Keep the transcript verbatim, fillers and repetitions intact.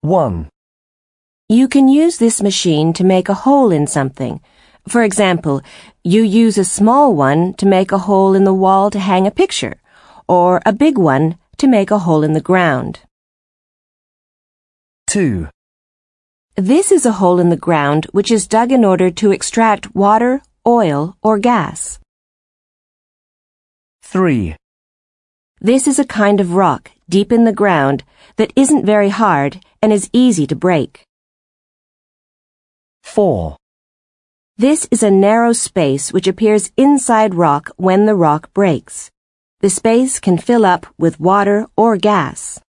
one. You can use this machine to make a hole in something. For example, you use a small one to make a hole in the wall to hang a picture, or a big one to make a hole in the ground. two. This is a hole in the ground which is dug in order to extract water, oil, or gas. three. This is a kind of rock deep in the ground that isn't very hard and is easy to break. four. This is a narrow space which appears inside rock when the rock breaks. The space can fill up with water or gas.